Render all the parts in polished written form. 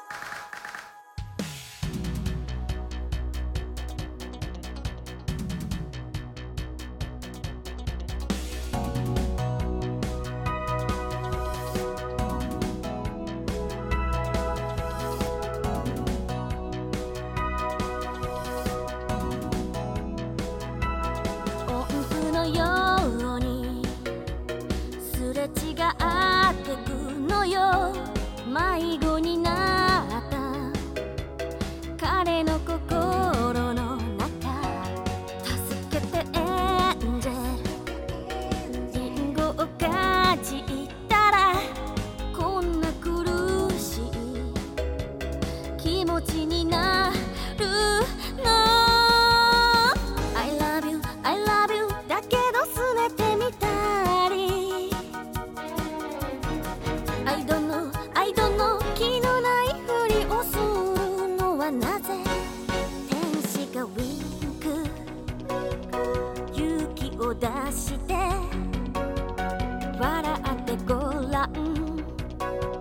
音符のようにすれ違ってくのよ。迷子になった彼の心の中、助けてエンジェル。リンゴをかじったらこんな苦しい気持ちになるの。I love you, I love you だけど拗ねてみたり I don't know, I don't know 気のないふりをするのはなぜ。天使がウィンク勇気を出して笑ってごらん。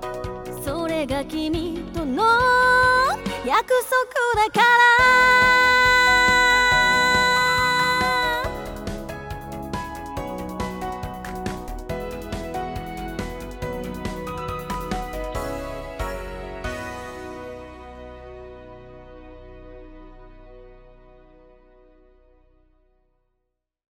それが君との約束だから。